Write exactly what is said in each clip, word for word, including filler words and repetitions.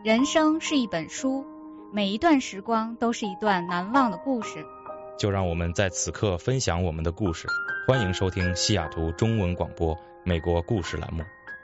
人生是一本书，每一段时光都是一段难忘的故事。 就让我们在此刻分享我们的故事。欢迎收听西雅图中文广播美国故事栏目。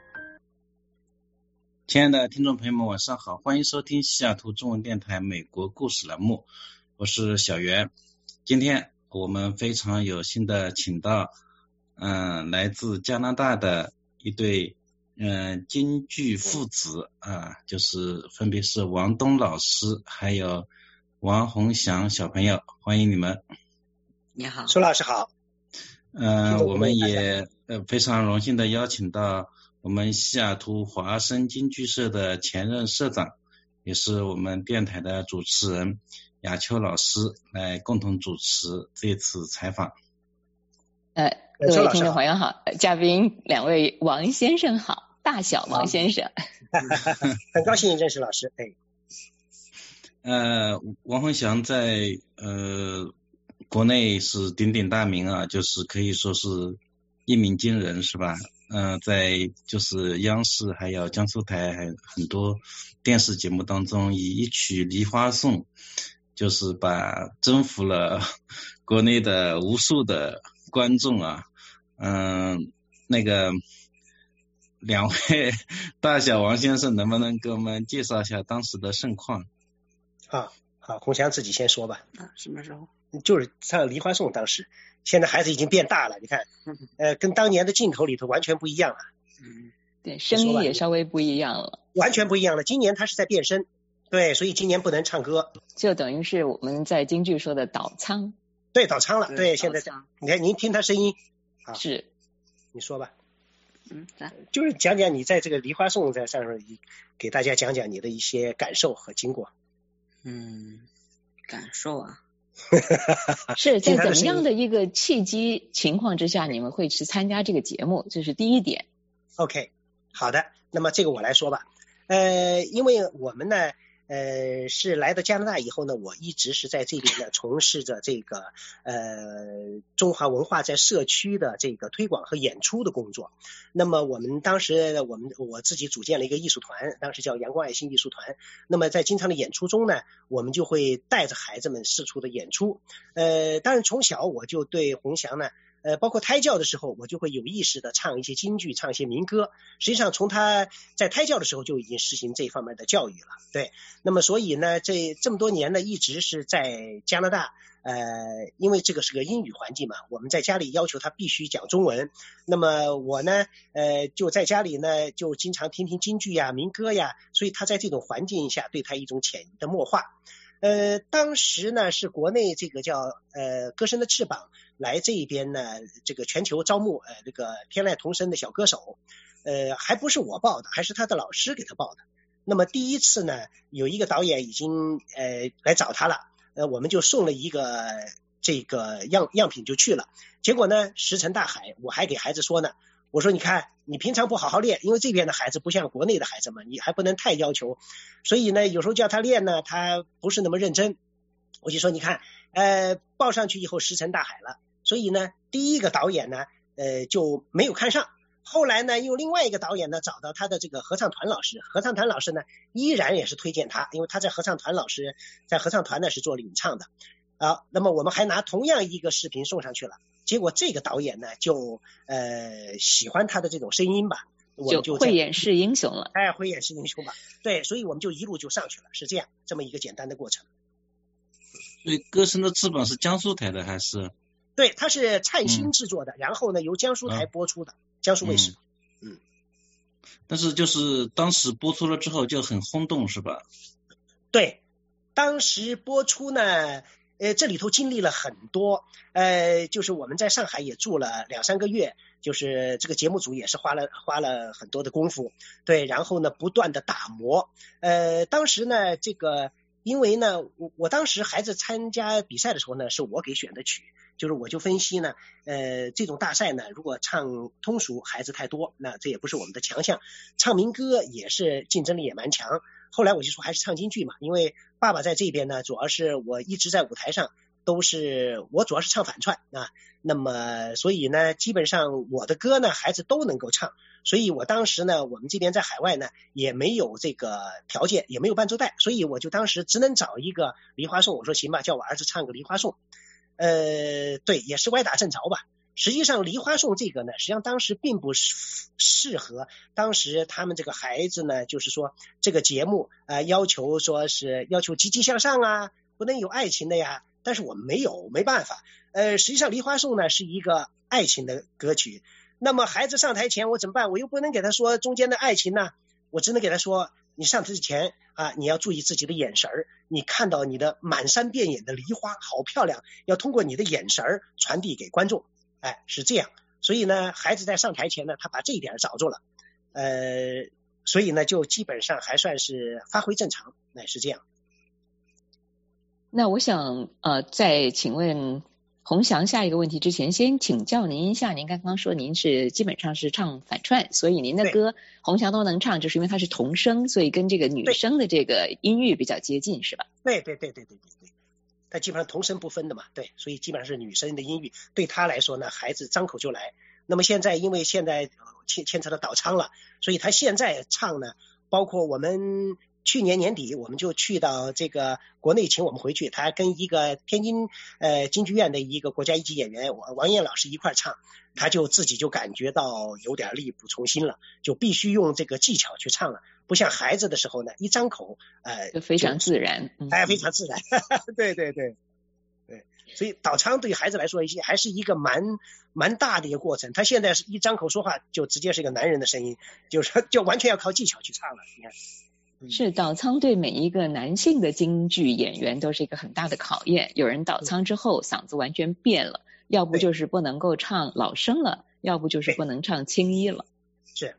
亲爱的听众朋友们，晚上好，欢迎收听西雅图中文电台美国故事栏目，我是小袁。今天我们非常有幸的请到嗯、呃，来自加拿大的一对嗯、呃、京剧父子啊，就是分别是王东老师还有王宏祥小朋友，欢迎你们。 你好， 苏老师好。 嗯、呃，我们也呃非常荣幸的邀请到我们西雅图华声京剧社的前任社长，也是我们电台的主持人雅秋老师来共同主持这次采访。 呃，各位听众朋友好，嘉宾两位王先生好，大小王先生。 很高兴认识老师。哎， 呃，王宏祥在呃国内是鼎鼎大名啊，就是可以说是一鸣惊人，是吧？嗯、呃，在就是央视还有江苏台还有很多电视节目当中，以一曲《梨花颂》就是把征服了国内的无数的观众啊。嗯、呃，那个两位大小王先生能不能给我们介绍一下当时的盛况？ 啊，好，宏祥自己先说吧。 啊，什么时候？ 就是唱《梨花颂》，当时现在孩子已经变大了，你看，呃，跟当年的镜头里头完全不一样了。 嗯，对，声音也稍微不一样了， 完全不一样了。今年他是在变声，对，所以今年不能唱歌， 就等于是我们在京剧说的倒仓。 对，倒仓了。对，对现在你看您听他声音，啊， 是， 你说吧。 嗯， 就是讲讲你在这个《梨花颂》在上面给大家讲讲你的一些感受和经过。 嗯，感受啊。 是在怎么样的一个契机情况之下你们会去参加这个节目，这是第一点。 OK， 好的，那么这个我来说吧。呃，因为我们呢呃是来到加拿大以后呢，我一直是在这边呢从事着这个呃中华文化在社区的这个推广和演出的工作。那么我们当时我们我自己组建了一个艺术团，当时叫阳光爱心艺术团。那么在经常的演出中呢，我们就会带着孩子们四处的演出。呃，当然从小我就对宏祥呢呃，包括胎教的时候，我就会有意识的唱一些京剧，唱一些民歌。实际上，从他在胎教的时候就已经实行这方面的教育了。对，那么所以呢，这这么多年呢，一直是在加拿大。呃，因为这个是个英语环境嘛，我们在家里要求他必须讲中文。那么我呢，呃，就在家里呢，就经常听听京剧呀、民歌呀，所以他在这种环境下，对他一种潜移的默化。呃，当时呢是国内这个叫呃歌声的翅膀来这边呢，这个全球招募呃这个天籁童声的小歌手，呃还不是我报的，还是他的老师给他报的。那么第一次呢，有一个导演已经呃来找他了，呃我们就送了一个这个样样品就去了。结果呢石沉大海，我还给孩子说呢，我说你看你平常不好好练，因为这边的孩子不像国内的孩子嘛，你还不能太要求，所以呢有时候叫他练呢他不是那么认真。我就说你看呃报上去以后石沉大海了，所以呢第一个导演呢呃就没有看上。后来呢又另外一个导演呢找到他的这个合唱团老师，合唱团老师呢依然也是推荐他，因为他在合唱团老师在合唱团呢是做领唱的啊。那么我们还拿同样一个视频送上去了，结果这个导演呢就呃喜欢他的这种声音吧，我们就慧眼识英雄了。 哎，慧眼识英雄吧。对，所以我们就一路就上去了，是这样这么一个简单的过程。 所以歌声的翅膀是江苏台的还是？ 对，它是灿星制作的、嗯、然后呢由江苏台播出的、嗯、江苏卫视。嗯， 但是就是当时播出了之后就很轰动是吧？ 对，当时播出呢呃，这里头经历了很多，呃，就是我们在上海也住了两三个月，就是这个节目组也是花了花了很多的功夫，对，然后呢不断的打磨。呃，当时呢这个因为呢我我当时孩子参加比赛的时候呢是我给选的曲，就是我就分析呢呃这种大赛呢如果唱通俗孩子太多，那这也不是我们的强项，唱民歌也是竞争力也蛮强。后来我就说还是唱京剧嘛，因为爸爸在这边呢主要是我一直在舞台上都是我主要是唱反串啊，那么所以呢，基本上我的歌呢孩子都能够唱，所以我当时呢，我们这边在海外呢也没有这个条件，也没有伴奏带，所以我就当时只能找一个梨花颂，我说行吧，叫我儿子唱个梨花颂，呃，对，也是歪打正着吧。实际上梨花颂这个呢，实际上当时并不适合当时他们这个孩子呢，就是说这个节目呃要求说是要求积极向上啊，不能有爱情的呀，但是我们没有，没办法。呃，实际上梨花颂呢是一个爱情的歌曲，那么孩子上台前我怎么办？我又不能给他说中间的爱情呢，我只能给他说，你上台之前啊，你要注意自己的眼神儿，你看到你的满山遍野的梨花好漂亮，要通过你的眼神儿传递给观众。哎，是这样，所以呢，孩子在上台前呢，他把这一点找住了，呃，所以呢，就基本上还算是发挥正常，哎，是这样。 那我想呃，在请问洪翔下一个问题之前，先请教您一下，您刚刚说您是基本上是唱反串，所以您的歌洪翔都能唱，就是因为他是童声，所以跟这个女生的这个音域比较接近，是吧？ 对对对对对对对。他基本上童声不分的嘛，对，所以基本上是女生的音域，对他来说呢，孩子张口就来。那么现在因为现在牵牵扯到导唱了，所以他现在唱呢，包括我们去年年底我们就去到这个国内请我们回去，他跟一个天津呃京剧院的一个国家一级演员王王燕老师一块唱，他就自己就感觉到有点力不从心了，就必须用这个技巧去唱了。不像孩子的时候呢，一张口呃就非常自然， 哎，非常自然，对对对对，所以导唱对孩子来说还是一个蛮蛮大的一个过程。他现在是一张口说话就直接是一个男人的声音，就是就完全要靠技巧去唱了。你看， 是导唱对每一个男性的京剧演员都是一个很大的考验。有人导唱之后嗓子完全变了，要不就是不能够唱老生了，要不就是不能唱青衣了。 是。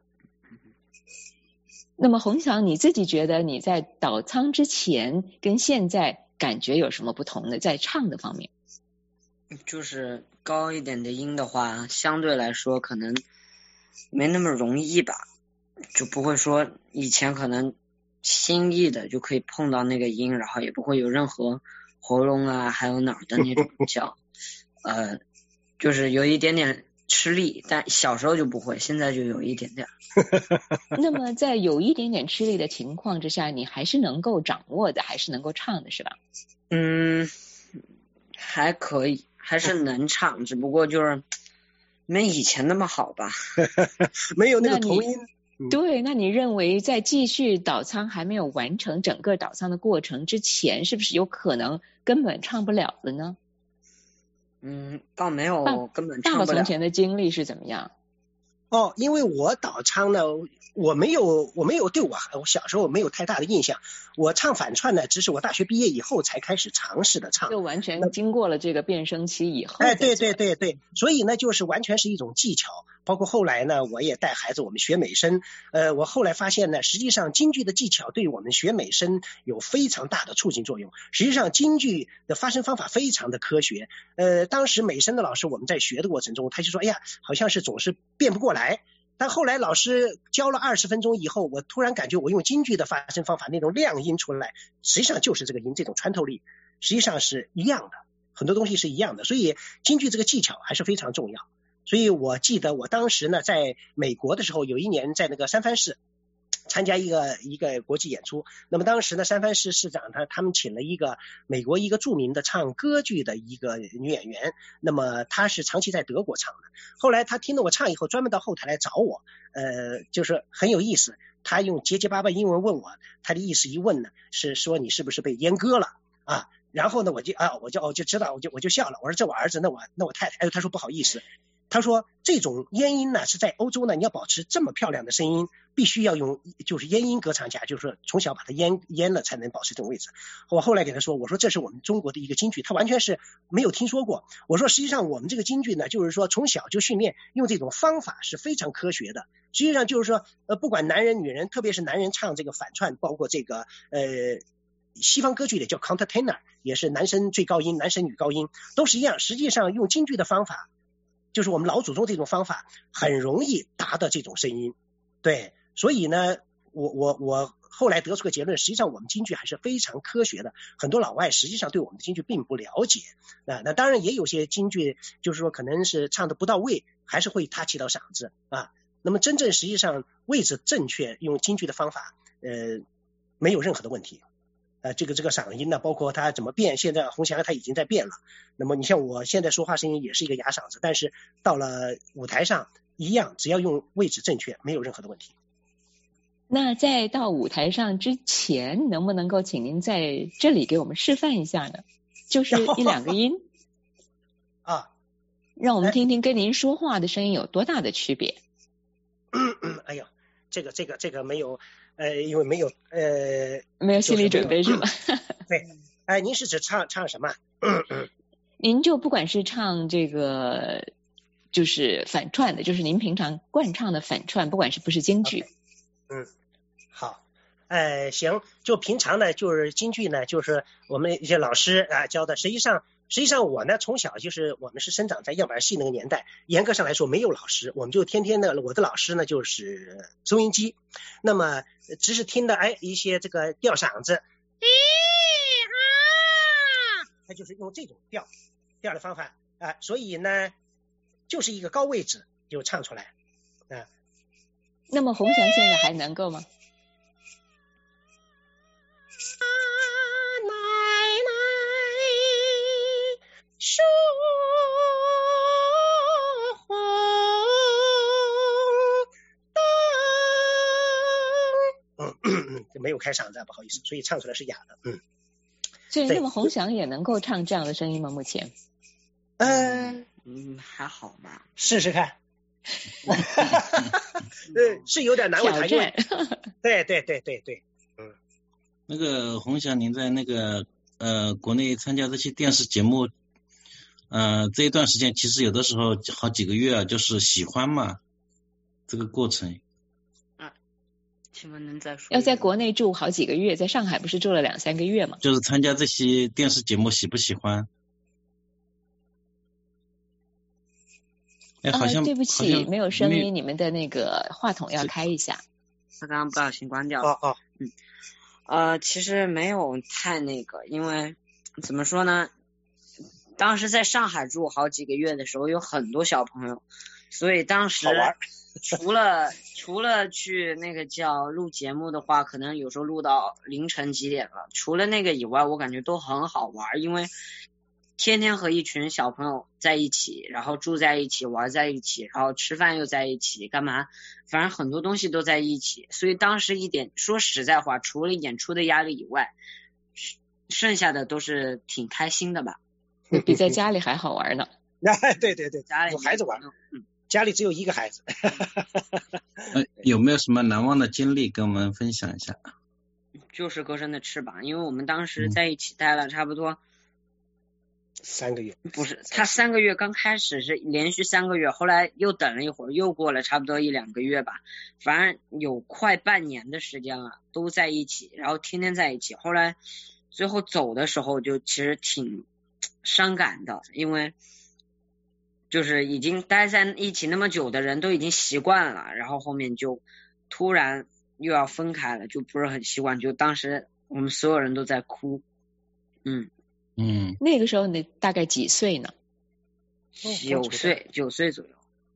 那么洪翔，你自己觉得你在导唱之前跟现在感觉有什么不同的，在唱的方面？ 就是高一点的音的话，相对来说可能没那么容易吧，就不会说以前可能轻易的就可以碰到那个音，然后也不会有任何喉咙啊还有哪儿的那种叫呃，就是有一点点吃力，但小时候就不会，现在就有一点点。 那么在有一点点吃力的情况之下，你还是能够掌握的，还是能够唱的，是吧？ 嗯，还可以，还是能唱，只不过就是没以前那么好吧。 没有那个童音。 对，那你认为在继续导唱还没有完成整个导唱的过程之前，是不是有可能根本唱不了了呢？ 嗯，倒没有根本唱不了。 爸爸从前的经历是怎么样？ 哦，因为我导唱呢，我没有，我没有对我我小时候没有太大的印象。我唱反串呢，只是我大学毕业以后才开始尝试的唱， 就完全经过了这个变声期以后。 哎，对对对对，所以呢，就是完全是一种技巧。包括后来呢，我也带孩子我们学美声，呃，我后来发现呢，实际上京剧的技巧对我们学美声有非常大的促进作用。实际上京剧的发声方法非常的科学，呃，当时美声的老师我们在学的过程中，他就说，哎呀，好像是总是变不过来。但后来老师教了二十分钟以后，我突然感觉我用京剧的发声方法那种亮音出来，实际上就是这个音这种穿透力，实际上是一样的，很多东西是一样的，所以京剧这个技巧还是非常重要。所以我记得我当时呢，在美国的时候，有一年在那个三藩市参加一个一个国际演出，那么当时呢，三藩市市长他他们请了一个美国一个著名的唱歌剧的一个女演员，那么她是长期在德国唱的，后来她听了我唱以后，专门到后台来找我，呃，就是很有意思，她用结结巴巴英文问我，她的意思一问呢，是说你是不是被阉割了啊？然后呢，我就啊，我就我就知道，我就我就笑了，我说这我儿子，那我那我太太，哎呦，他说不好意思。他说这种咽音呢是在欧洲呢，你要保持这么漂亮的声音，必须要用就是咽音歌唱家，就是说从小把它咽咽了才能保持这种位置。我后来给他说，我说这是我们中国的一个京剧，他完全是没有听说过。我说实际上我们这个京剧呢，就是说从小就训练用这种方法是非常科学的。实际上就是说呃，不管男人女人，特别是男人唱这个反串，包括这个呃西方歌剧里叫 countertenor， 也是男生最高音，男生女高音都是一样。实际上用京剧的方法，就是我们老祖宗这种方法很容易达到这种声音，对，所以呢，我我我后来得出个结论，实际上我们京剧还是非常科学的，很多老外实际上对我们的京剧并不了解。啊，那当然也有些京剧就是说可能是唱的不到位，还是会他起到嗓子啊。那么真正实际上位置正确，用京剧的方法，呃，没有任何的问题。呃，这个这个嗓音呢，包括它怎么变，现在洪祥他已经在变了。那么你像我现在说话声音也是一个哑嗓子，但是到了舞台上一样，只要用位置正确，没有任何的问题。 那在到舞台上之前，能不能够请您在这里给我们示范一下呢？就是一两个音啊， 让我们听听跟您说话的声音有多大的区别。 哎呦，这个这个这个没有，呃，因为没有呃， 没有心理准备是吧？ 对，哎，您是指唱唱什么？ 您就不管是唱这个，就是反串的，就是您平常惯唱的反串，不管是不是京剧。 Okay. 嗯，好，呃，行，就平常呢，就是京剧呢，就是我们一些老师啊教的。实际上，实际上我呢从小就是我们是生长在样板戏那个年代，严格上来说没有老师，我们就天天的，我的老师呢就是收音机，那么只是听的哎一些这个调嗓子，咦啊，他就是用这种调调的方法啊，所以呢就是一个高位置就唱出来啊。 那么洪祥现在还能够吗？ 奶奶说红灯，嗯，没有开嗓子，不好意思，所以唱出来是哑的，嗯。 所以，那么洪祥也能够唱这样的声音吗？目前？ 嗯嗯，还好吧。 试试看。对，是有点难为他，因为对对对对对，嗯。 那个洪祥，您在那个呃国内参加这些电视节目，呃这一段时间，其实有的时候好几个月啊，就是喜欢嘛，这个过程。 啊，请问能再说？ 要在国内住好几个月，在上海不是住了两三个月吗？ 就是参加这些电视节目，喜不喜欢？哎，好像、 啊、对不起，没有声没音，你们的那个话筒要开一下。 他刚刚不小心关掉了。 哦哦， 嗯，呃，其实没有太那个，因为怎么说呢？当时在上海住好几个月的时候，有很多小朋友，所以当时除了除了去那个叫录节目的话，可能有时候录到凌晨几点了。除了那个以外，我感觉都很好玩，因为天天和一群小朋友在一起，然后住在一起，玩在一起，然后吃饭又在一起，干嘛？反正很多东西都在一起。所以当时一点说实在话，除了演出的压力以外，剩下的都是挺开心的吧。 比在家里还好玩呢。 对对对， 家里有孩子玩， 嗯， 家里只有一个孩子。 呃，有没有什么难忘的经历跟我们分享一下？ 就是歌声的翅膀，因为我们当时在一起待了差不多。 三个月不是，他三个月刚开始是连续三个月，后来又等了一会儿，又过了差不多一两个月吧，反正有快半年的时间了，都在一起，然后天天在一起。后来最后走的时候，就其实挺伤感的，因为就是已经待在一起那么久的人都已经习惯了，然后后面就突然又要分开了，就不是很习惯，就当时我们所有人都在哭，嗯。 嗯， 那个时候你大概几岁呢？ 九岁，九岁左右。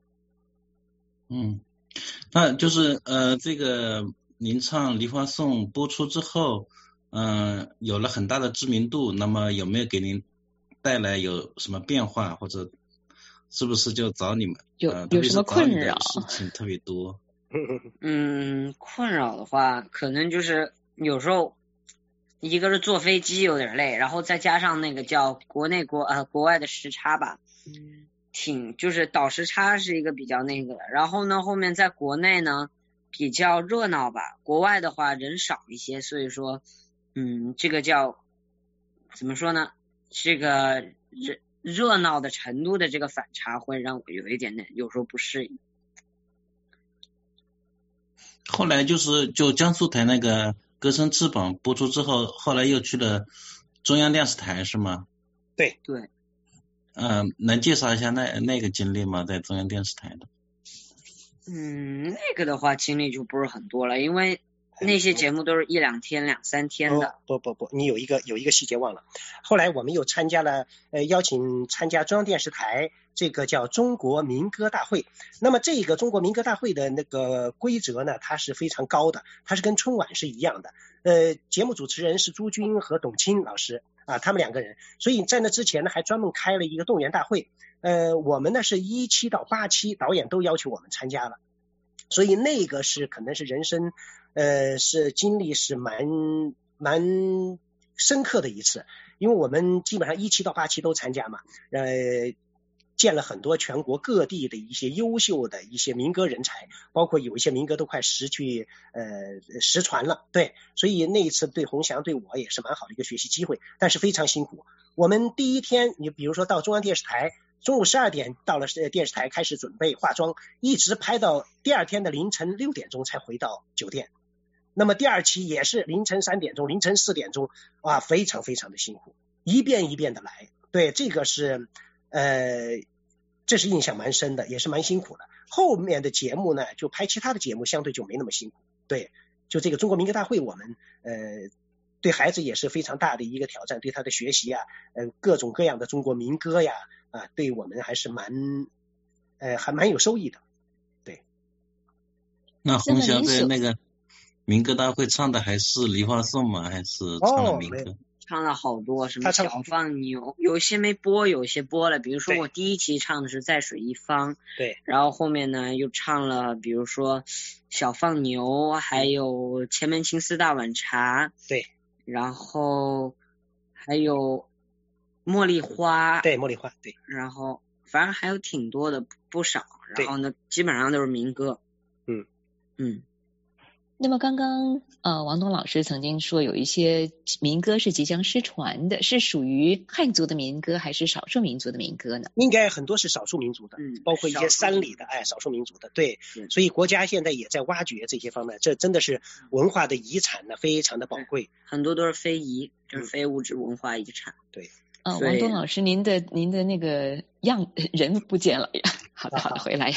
嗯，那就是呃，这个您唱《梨花颂》播出之后，嗯、呃，有了很大的知名度，那么有没有给您带来有什么变化，或者是不是就找你们有、 呃、 有什么困扰？ 事情特别多。 嗯，困扰的话，可能就是有时候。一个是坐飞机有点累，然后再加上那个叫国内国呃国外的时差吧，嗯，挺就是倒时差是一个比较那个的。然后呢，后面在国内呢比较热闹吧，国外的话人少一些，所以说，嗯，这个叫怎么说呢？这个热热闹的程度的这个反差会让我有一点点有时候不适应。 后来就是就江苏台那个。歌声翅膀播出之后，后来又去了中央电视台是吗？ 对对。 嗯、呃，能介绍一下那那个经历吗？在中央电视台的？ 嗯，那个的话经历就不是很多了，因为那些节目都是一两天、两三天的。 哦、不不不，你有一个有一个细节忘了。后来我们又参加了，呃，邀请参加中央电视台这个叫中国民歌大会。那么这个中国民歌大会的那个规则呢，它是非常高的，它是跟春晚是一样的。呃，节目主持人是朱军和董卿老师啊，他们两个人。所以在那之前呢，还专门开了一个动员大会。呃，我们呢是一期到八期，导演都要求我们参加了。所以那个是可能是人生，呃，是经历是蛮蛮深刻的一次，因为我们基本上一期到八期都参加嘛，呃，见了很多全国各地的一些优秀的一些民歌人才，包括有一些民歌都快失去呃失传了，对，所以那一次对洪翔对我也是蛮好的一个学习机会，但是非常辛苦。我们第一天，你比如说到中央电视台。中午十二点到了电视台开始准备化妆，一直拍到第二天的凌晨六点钟才回到酒店。那么第二期也是凌晨三点钟、凌晨四点钟，哇，非常非常的辛苦，一遍一遍的来。对，这个是呃，这是印象蛮深的，也是蛮辛苦的。后面的节目呢，就拍其他的节目，相对就没那么辛苦。对，就这个中国民歌大会，我们呃。对孩子也是非常大的一个挑战，对他的学习啊，呃，各种各样的中国民歌呀，啊，对我们还是蛮，呃，还蛮有收益的，对。 那洪翔在那个民歌大会唱的还是《梨花颂》吗？还是唱了民歌？ 哦、 唱了好多，什么小放牛，有些没播，有些播了。比如说我第一期唱的是《在水一方》， 对， 然后后面呢又唱了，比如说小放牛，还有前门青丝大碗茶， 对。 然后还有茉莉花， 对，茉莉花，对， 然后反正还有挺多的，不少，然后呢基本上都是民歌。 嗯嗯。 那么刚刚呃王东老师曾经说有一些民歌是即将失传的，是属于汉族的民歌还是少数民族的民歌呢？ 应该很多是少数民族的， 嗯， 包括一些山里的，哎，少数民族的，对，所以国家现在也在挖掘这些方面，这真的是文化的遗产呢，非常的宝贵， 很多都是非遗，就是非物质文化遗产。 嗯、对， 呃，王东老师，您的您的那个样人不见了呀？好的好的，回来。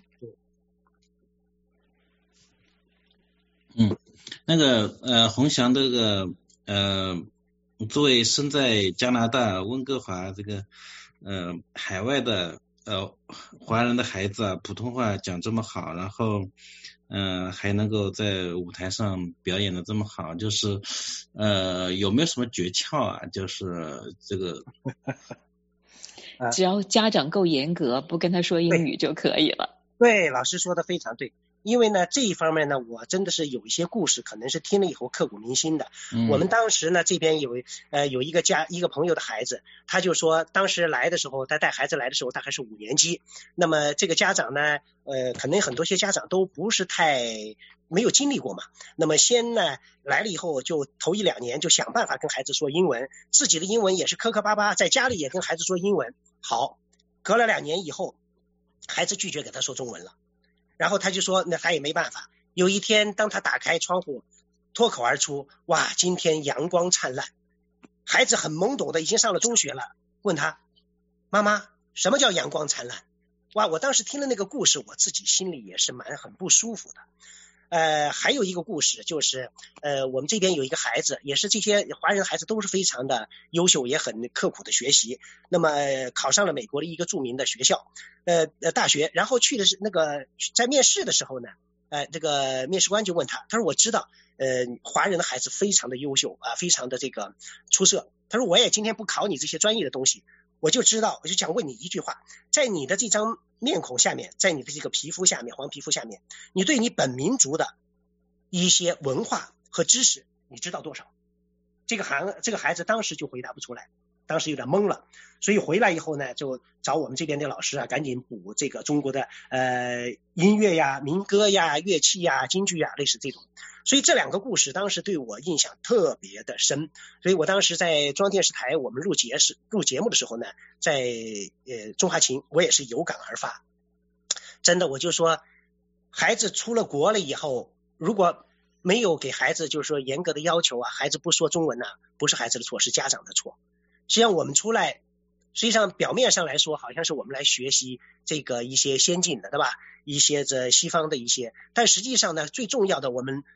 嗯，那个呃，洪翔这个呃，作为生在加拿大温哥华这个呃海外的呃华人的孩子啊，普通话讲这么好，然后嗯、呃、还能够在舞台上表演的这么好，就是呃有没有什么诀窍啊？就是这个只要家长够严格，不跟他说英语就可以了。 对，老师说的非常对。因为呢，这一方面呢，我真的是有一些故事，可能是听了以后刻骨铭心的。嗯、我们当时呢，这边有呃有一个家一个朋友的孩子，他就说，当时来的时候，他带孩子来的时候，大概是五年级。那么这个家长呢，呃，可能很多些家长都不是太没有经历过嘛。那么先呢来了以后，就头一两年就想办法跟孩子说英文，自己的英文也是磕磕巴巴，在家里也跟孩子说英文。好，隔了两年以后，孩子拒绝给他说中文了。然后他就说那他也没办法，有一天当他打开窗户脱口而出，哇，今天阳光灿烂。孩子很懵懂的，已经上了中学了，问他妈妈什么叫阳光灿烂。哇，我当时听了那个故事，我自己心里也是蛮很不舒服的。呃，还有一个故事就是呃我们这边有一个孩子，也是这些华人孩子都是非常的优秀，也很刻苦的学习，那么、呃、考上了美国的一个著名的学校呃呃大学，然后去的是那个在面试的时候呢呃这个面试官就问他，他说我知道呃华人的孩子非常的优秀啊、呃，非常的这个出色，他说我也今天不考你这些专业的东西，我就知道，我就想问你一句话，在你的这张面孔下面，在你的这个皮肤下面，黄皮肤下面，你对你本民族的一些文化和知识你知道多少？这个孩这个孩子当时就回答不出来，当时有点懵了，所以回来以后呢，就找我们这边的老师啊，赶紧补这个中国的呃音乐呀、民歌呀、乐器呀、京剧呀，类似这种。所以这两个故事当时对我印象特别的深，所以我当时在中央电视台我们录节时录节目的时候呢，在呃中华情我也是有感而发，真的我就说，孩子出了国了以后，如果没有给孩子就是说严格的要求啊，孩子不说中文呢、啊，不是孩子的错，是家长的错。实际上我们出来，实际上表面上来说好像是我们来学习这个一些先进的，对吧？一些这西方的一些，但实际上呢，最重要的我们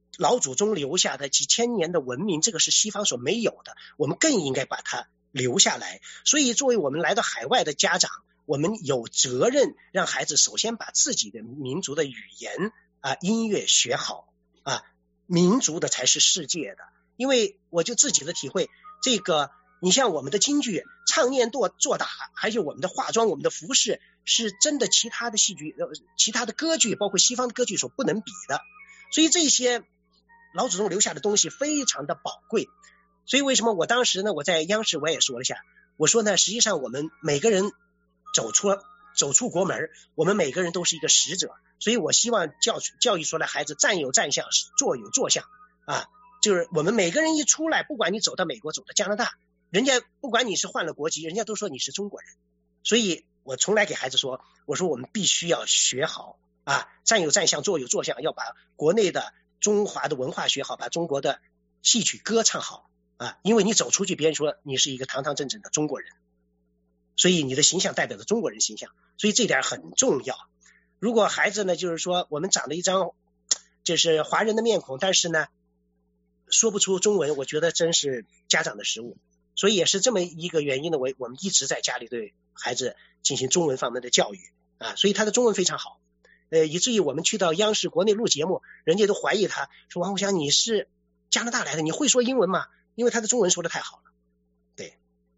老祖宗留下的几千年的文明，这个是西方所没有的，我们更应该把它留下来。所以作为我们来到海外的家长，我们有责任让孩子首先把自己的民族的语言啊、音乐学好啊，民族的才是世界的。因为我就自己的体会，这个你像我们的京剧唱念做做打，还有我们的化妆，我们的服饰，是真的其他的戏剧呃其他的歌剧，包括西方的歌剧所不能比的。所以这些老祖宗留下的东西非常的宝贵。所以为什么我当时呢，我在央视我也说了一下，我说呢，实际上我们每个人走出走出国门，我们每个人都是一个使者。所以我希望教教育出来孩子站有站相，坐有坐相啊，就是我们每个人一出来，不管你走到美国走到加拿大，人家不管你是换了国籍，人家都说你是中国人。所以我从来给孩子说，我说我们必须要学好啊，站有站相，坐有坐相，要把国内的中华的文化学好，把中国的戏曲歌唱好啊，因为你走出去，别人说你是一个堂堂正正的中国人，所以你的形象代表着中国人形象，所以这点很重要。如果孩子呢，就是说我们长了一张就是华人的面孔，但是呢说不出中文，我觉得真是家长的失误。所以也是这么一个原因呢，我我们一直在家里对孩子进行中文方面的教育啊，所以他的中文非常好，呃，以至于我们去到央视国内录节目，人家都怀疑他说王虎祥你是加拿大来的，你会说英文吗？因为他的中文说的太好了。对，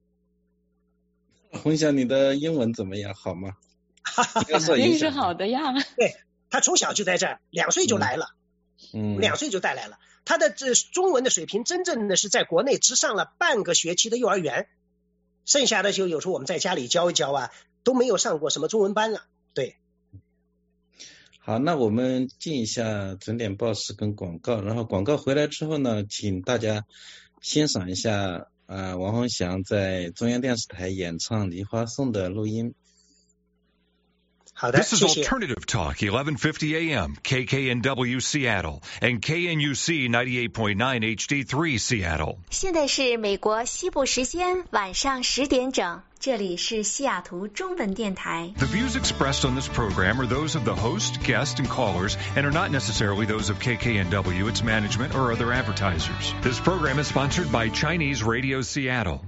鸿祥，你的英文怎么样？好吗？ 肯定是好的呀。 对，他从小就在这儿，两岁就来了，嗯，两岁就带来了。他的这中文的水平真正的是在国内只上了半个学期的幼儿园，剩下的就有时候我们在家里教一教啊，都没有上过什么中文班了。对， 好，那我们进一下整点报时跟广告，然后广告回来之后呢，请大家欣赏一下呃王鸿祥在中央电视台演唱《梨花颂》的录音。 好的， This is Alternative Talk, eleven fifty A M, K K N W Seattle, and K N U C ninety-eight point nine H D three Seattle. 现在是美国西部时间晚上十点整，这里是西雅图中文电台。 The views expressed on this program are those of the host, guest, and callers, and are not necessarily those of K K N W, its management, or other advertisers. This program is sponsored by Chinese Radio Seattle.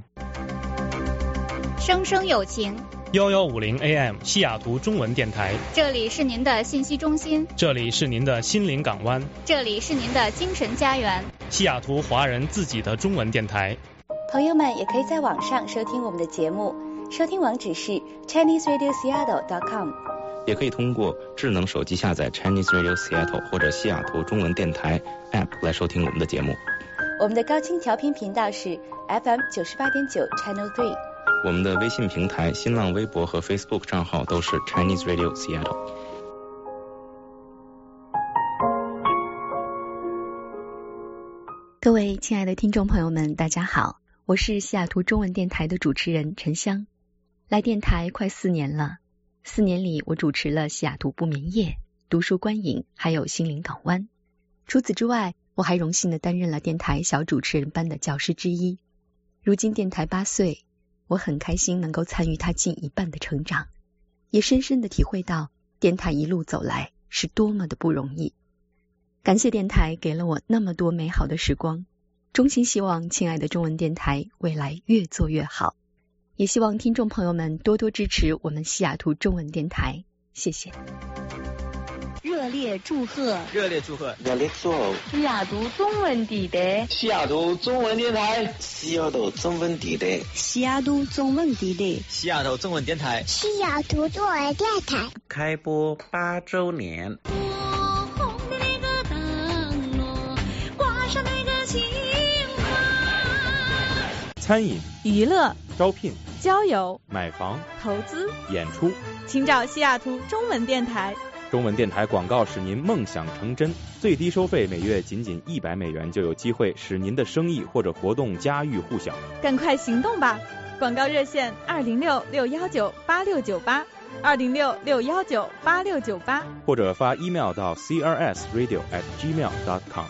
生生有情幺幺五零 A M 西雅图中文电台， 这里是您的信息中心， 这里是您的心灵港湾， 这里是您的精神家园， 西雅图华人自己的中文电台。 朋友们也可以在网上收听我们的节目，收听网址是 Chinese Radio Seattle dot com， 也可以通过智能手机下载 Chinese Radio Seattle 或者西雅图中文电台 App 来收听我们的节目。 我们的高清调频频道是 F M 九十八点九 Channel three。 我们的微信平台、新浪微博和 Facebook 账号都是 Chinese Radio Seattle。 各位亲爱的听众朋友们，大家好，我是西雅图中文电台的主持人陈香。来电台快四年了，四年里我主持了西雅图不眠夜、读书观影，还有心灵港湾。除此之外，我还荣幸地担任了电台小主持人班的教师之一。如今电台八岁，我很开心能够参与它近一半的成长，也深深地体会到电台一路走来是多么的不容易。感谢电台给了我那么多美好的时光，衷心希望亲爱的中文电台未来越做越好，也希望听众朋友们多多支持我们西雅图中文电台，谢谢。 热烈祝贺！ 热烈祝贺！ 热烈祝贺！ 西雅图中文电台， 西雅图中文电台，西雅图中文电台， 西雅图中文电台， 西雅图中文电台， 西雅图中文电台开播八周年。 餐饮、 娱乐、 招聘、 交友、 买房、 投资、 演出， 请找西雅图中文电台。 中文电台广告使您梦想成真，最低收费每月仅仅一百美元，就有机会使您的生意或者活动家喻户晓。 赶快行动吧！广告热线二零六六幺九八六九八，二零六六幺九八六九八， 或者发 email 到 c r s radio at gmail dot com。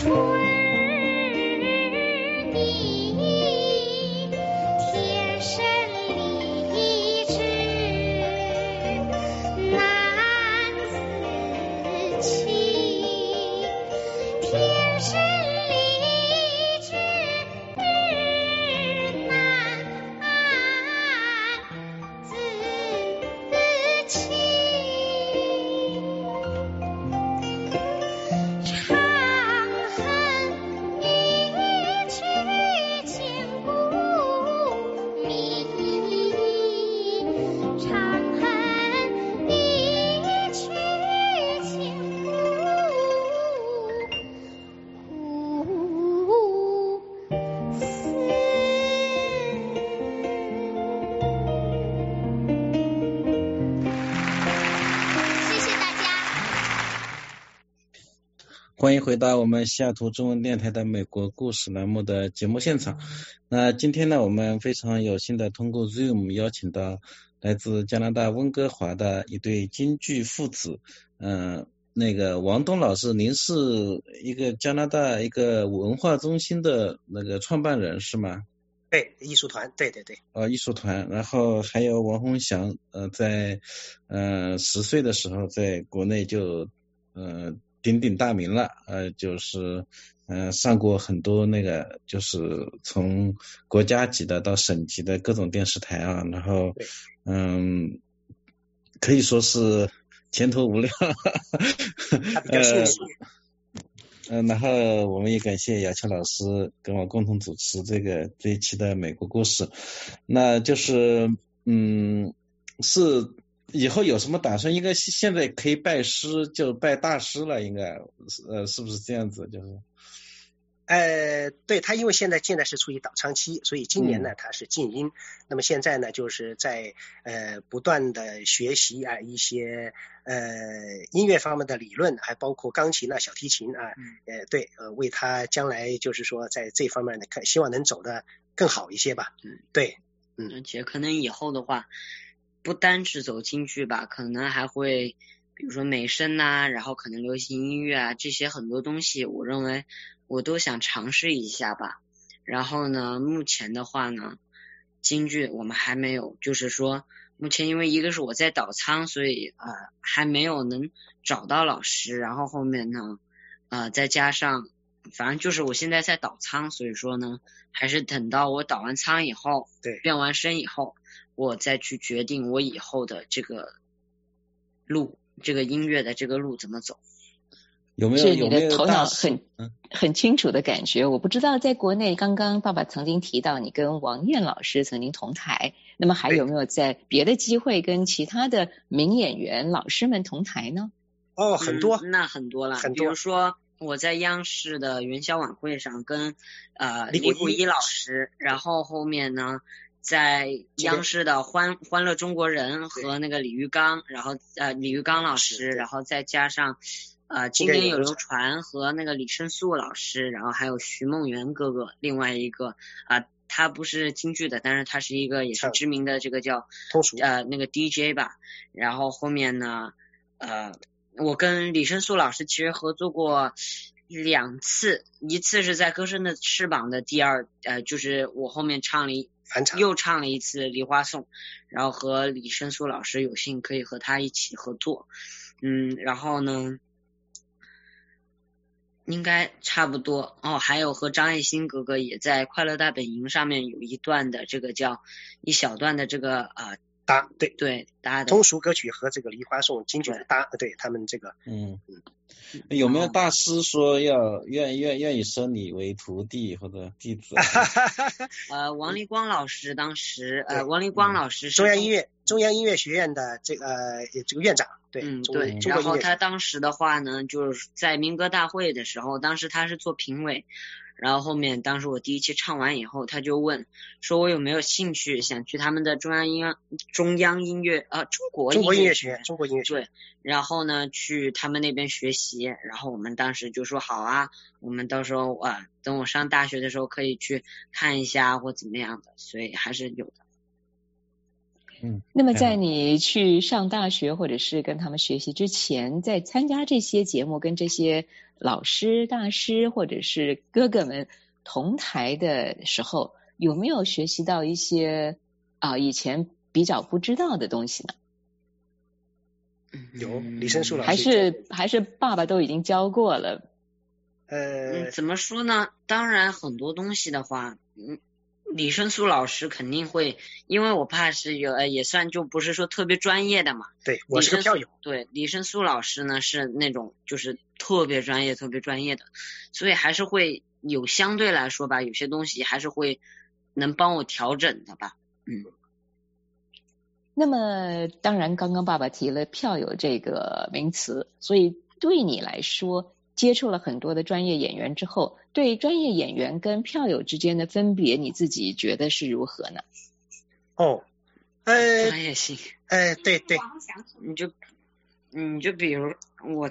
欢迎回到我们西雅图中文电台的美国故事栏目的节目现场。那今天呢，我们非常有幸的通过 Zoom 邀请到来自加拿大温哥华的一对京剧父子，嗯、呃，那个王东老师，您是一个加拿大一个文化中心的那个创办人是吗？ 对，艺术团，对对对。 呃，艺术团，然后还有王洪祥，呃，在呃十岁的时候在国内就呃。鼎鼎大名了，呃，就是呃上过很多那个，就是从国家级的到省级的各种电视台啊，然后嗯，可以说是前途无量。 他比较幸运。 呃，然后我们也感谢姚秋老师跟我共同主持这个这一期的美国故事。那就是嗯是。以后有什么打算？应该现在可以拜师，就拜大师了，应该呃是不是这样子？就是， 呃，对他，因为现在现在是处于导唱期，所以今年呢、嗯、他是静音。那么现在呢，就是在呃不断的学习啊一些呃音乐方面的理论，还包括钢琴啊、小提琴啊，嗯、呃对，呃为他将来就是说在这方面呢，看希望能走得更好一些吧。嗯，对，嗯， 而且可能以后的话。不单是走京剧吧，可能还会比如说美声呐、啊，然后可能流行音乐啊，这些很多东西我认为我都想尝试一下吧。然后呢，目前的话呢，京剧我们还没有，就是说目前因为一个是我在导仓，所以呃还没有能找到老师，然后后面呢呃再加上反正就是我现在在导仓，所以说呢还是等到我导完仓以后， 对， 变完声以后我再去决定我以后的这个路，这个音乐的这个路怎么走。 有没有是你的头脑很很清楚的感觉？我不知道在国内，刚刚爸爸曾经提到你跟王燕老师曾经同台，那么还有没有在别的机会跟其他的名演员老师们同台呢？ 哦，很多， 嗯、那很多了， 很多。 比如说我在央视的元宵晚会上跟呃李谷一老师，然后后面呢在央视的欢欢乐中国人和那个李玉刚，然后呃李玉刚老师，然后再加上呃经典有流传和那个李申素老师，然后还有徐梦圆哥哥，另外一个啊、呃、他不是京剧的，但是他是一个也是知名的这个叫呃那个 D J 吧。然后后面呢呃我跟李申素老师其实合作过两次，一次是在歌声的翅膀的第二呃就是我后面唱了一又唱了一次梨花颂，然后和李申素老师有幸可以和他一起合作。嗯，然后呢应该差不多哦，还有和张艺兴哥哥也在快乐大本营上面有一段的这个叫一小段的这个呃搭对对搭的通俗歌曲和这个梨花颂京剧的搭，对他们这个嗯嗯有没有大师说要愿愿愿意收你为徒弟或者弟子？ 呃，王立光老师当时呃，王立光老师是中央音乐中央音乐学院的这个呃这个院长，对， 嗯对。然后他当时的话呢，就是在民歌大会的时候，当时他是做评委。然后后面当时我第一期唱完以后，他就问说我有没有兴趣想去他们的中央音中央音乐呃中国中国音乐学院中国音乐学院对，然后呢去他们那边学习。然后我们当时就说好啊，我们到时候啊等我上大学的时候可以去看一下或怎么样的，所以还是有的。 嗯。 那么在你去上大学或者是跟他们学习之前，在参加这些节目跟这些老师、大师或者是哥哥们同台的时候，有没有学习到一些啊、呃、以前比较不知道的东西呢？ 有李申树老师还是还是爸爸都已经教过了？ 呃、 嗯，怎么说呢？当然很多东西的话，嗯，李申素老师肯定会，因为我怕是有呃也算就不是说特别专业的嘛。 对，我是个票友。 对，李申素老师呢是那种就是特别专业、特别专业的，所以还是会有相对来说吧，有些东西还是会能帮我调整的吧。嗯。 那么当然刚刚爸爸提了票友这个名词，所以对你来说接触了很多的专业演员之后，对专业演员跟票友之间的分别你自己觉得是如何呢？ 哦，呃专业性， 呃对对， 你就你就比如我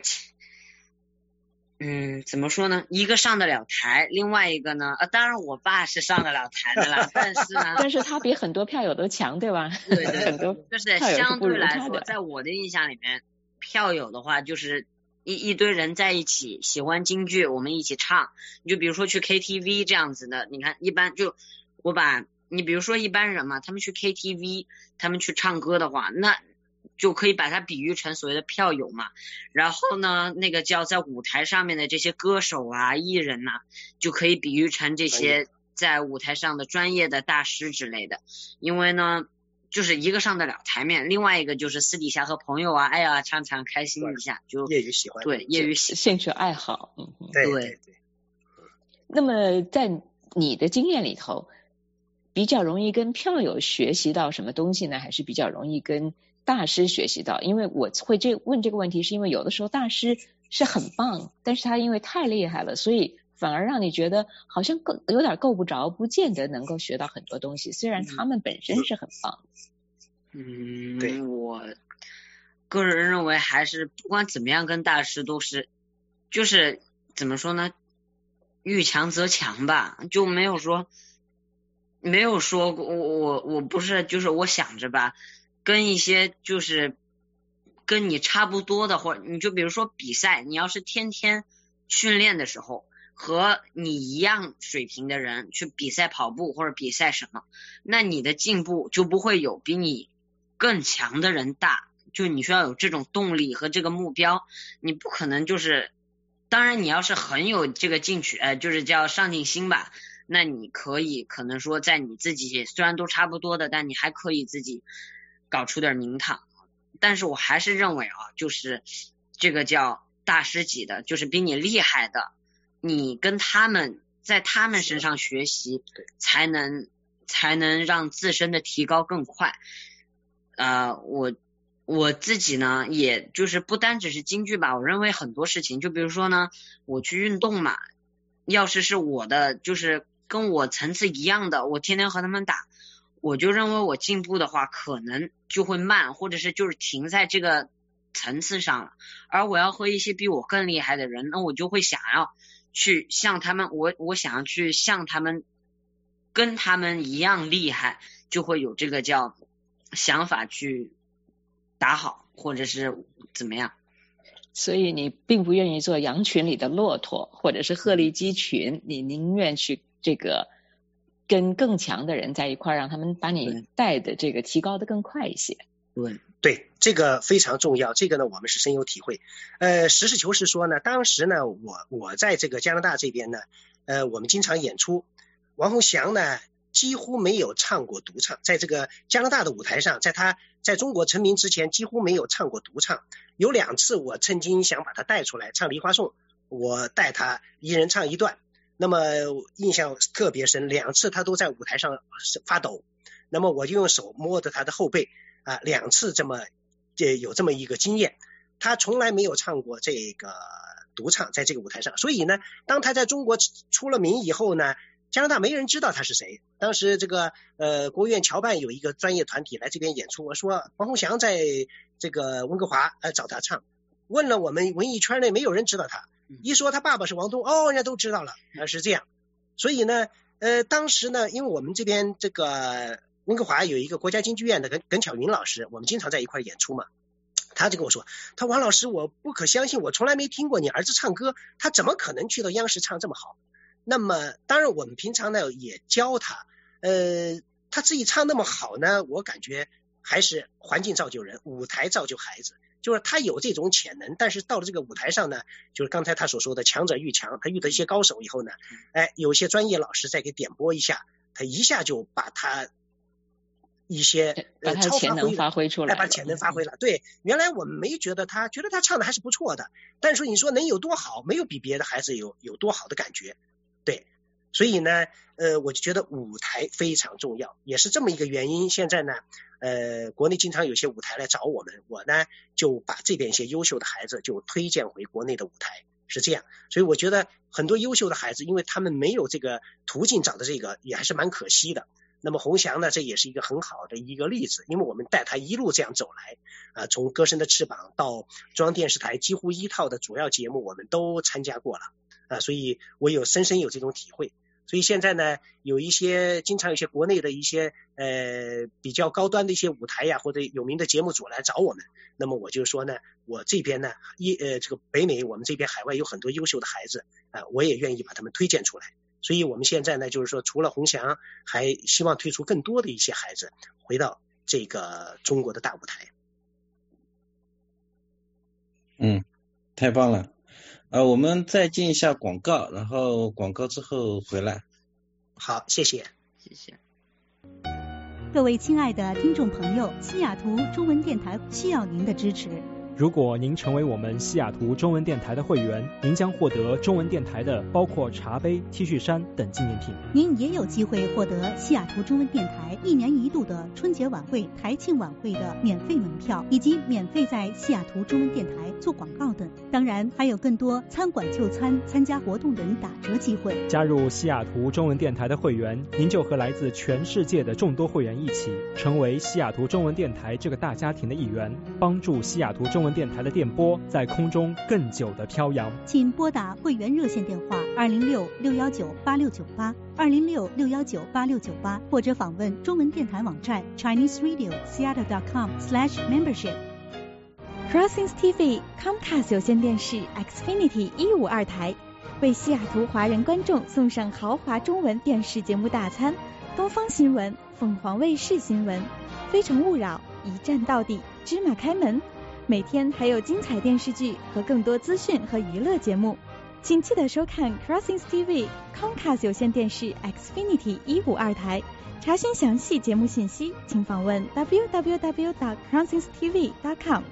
嗯，怎么说呢？一个上得了台，另外一个呢，呃，当然我爸是上得了台的啦，但是呢， 但是他比很多票友都强，对吧？ 对对， 很多就是相对来说，在我的印象里面，票友的话就是一一堆人在一起喜欢京剧，我们一起唱。你就比如说去 K T V 这样子的，你看一般就我把你比如说一般人嘛，他们去 K T V， 他们去唱歌的话，那就可以把它比喻成所谓的票友嘛，然后呢，那个叫在舞台上面的这些歌手啊、艺人呐、啊，就可以比喻成这些在舞台上的专业的大师之类的。因为呢，就是一个上得了台面，另外一个就是私底下和朋友啊，哎呀唱唱开心一下，就业余喜欢， 对，业余喜兴趣爱好，嗯， 对对对。 那么在你的经验里头，比较容易跟票友学习到什么东西呢？还是比较容易跟大师学习到？因为我会这问这个问题，是因为有的时候大师是很棒，但是他因为太厉害了，所以反而让你觉得好像够有点够不着，不见得能够学到很多东西。虽然他们本身是很棒的。 嗯， 对， 我个人认为还是不管怎么样，跟大师都是，就是怎么说呢？遇强则强吧，就没有说没有说我我我不是就是我想着吧。跟一些就是跟你差不多的，或者你就比如说比赛，你要是天天训练的时候和你一样水平的人去比赛跑步或者比赛什么，那你的进步就不会有比你更强的人大，就你需要有这种动力和这个目标，你不可能就是当然你要是很有这个进取呃就是叫上进心吧，那你可以可能说在你自己虽然都差不多的，但你还可以自己搞出点名堂。但是我还是认为啊，就是这个叫大师级的，就是比你厉害的，你跟他们在他们身上学习，才能才能让自身的提高更快。呃，我我自己呢，也就是不单只是京剧吧，我认为很多事情，就比如说呢，我去运动嘛，要是是我的就是跟我层次一样的，我天天和他们打，我就认为我进步的话可能就会慢，或者是就是停在这个层次上了。而我要和一些比我更厉害的人，那我就会想要去像他们，我我想要去像他们跟他们一样厉害，就会有这个叫想法去打好或者是怎么样。 所以你并不愿意做羊群里的骆驼，或者是鹤立鸡群，你宁愿去这个跟更强的人在一块儿，让他们把你带的这个提高的更快一些。 对对，这个非常重要，这个呢我们是深有体会。呃，实事求是说呢，当时呢我我在这个加拿大这边呢，呃，我们经常演出，王洪祥呢几乎没有唱过独唱，在这个加拿大的舞台上，在他在中国成名之前几乎没有唱过独唱。有两次我曾经想把他带出来唱《梨花颂》，我带他一人唱一段，那么印象特别深，两次他都在舞台上发抖，那么我就用手摸着他的后背啊，两次这么这有这么一个经验。他从来没有唱过这个独唱在这个舞台上，所以呢当他在中国出了名以后呢，加拿大没人知道他是谁。当时这个呃国务院侨办有一个专业团体来这边演出，我说王洪祥在这个温哥华呃找他唱，问了我们文艺圈内没有人知道他，一说他爸爸是王东，哦人家都知道了，呃是这样。所以呢呃当时呢因为我们这边这个温哥华有一个国家京剧院的耿耿巧云老师，我们经常在一块演出嘛。他就跟我说，他王老师，我不可相信，我从来没听过你儿子唱歌，他怎么可能去到央视唱这么好？那么当然我们平常呢也教他，呃他自己唱那么好呢，我感觉还是环境造就人，舞台造就孩子，就是他有这种潜能，但是到了这个舞台上呢，就是刚才他所说的强者愈强，他遇到一些高手以后呢，哎，有些专业老师再给点拨一下，他一下就把他一些把他潜能发挥出来， 哎，把潜能发挥了。对，原来我们没觉得他，觉得他唱的还是不错的，但是你说能有多好，没有比别的孩子有有多好的感觉。对，所以呢，呃，我就觉得舞台非常重要，也是这么一个原因。现在呢，呃，国内经常有些舞台来找我们，我呢就把这边一些优秀的孩子就推荐回国内的舞台，是这样。所以我觉得很多优秀的孩子，因为他们没有这个途径找的这个，也还是蛮可惜的。那么洪翔呢，这也是一个很好的一个例子，因为我们带他一路这样走来，啊、呃，从歌声的翅膀到中央电视台几乎一套的主要节目我们都参加过了，啊、呃，所以我有深深有这种体会。所以现在呢，有一些经常有些国内的一些呃比较高端的一些舞台呀，或者有名的节目组来找我们，那么我就说呢，我这边呢，一呃这个北美我们这边海外有很多优秀的孩子啊、呃，我也愿意把他们推荐出来。所以我们现在呢，就是说除了洪翔，还希望推出更多的一些孩子回到这个中国的大舞台。 嗯，太棒了。呃，我们再进一下广告，然后广告之后回来。 好，谢谢， 谢谢。 各位亲爱的听众朋友，西雅图中文电台需要您的支持。 如果您成为我们西雅图中文电台的会员，您将获得中文电台的包括茶杯、T 恤衫等纪念品。 您也有机会获得西雅图中文电台一年一度的春节晚会、台庆晚会的免费门票，以及免费在西雅图中文电台做广告等。当然，还有更多餐馆就餐、参加活动等打折机会。 加入西雅图中文电台的会员，您就和来自全世界的众多会员一起，成为西雅图中文电台这个大家庭的一员，帮助西雅图中文电台的电波在空中更久的飘扬。 请拨打会员热线电话二零六六幺九八六九八二零六六幺九八六九八，或者访问中文电台网站 Chinese Radio Seattle dot com slash membership。 Crossings T V Comcast 有线电视 Xfinity 一五二台为西雅图华人观众送上豪华中文电视节目大餐，东方新闻、凤凰卫视新闻、非诚勿扰、一站到底、芝麻开门，每天还有精彩电视剧和更多资讯和娱乐节目，请记得收看 Crossings T V Comcast 有线电视 Xfinity 一五二台。查询详细节目信息，请访问 w w w dot crossings t v dot com。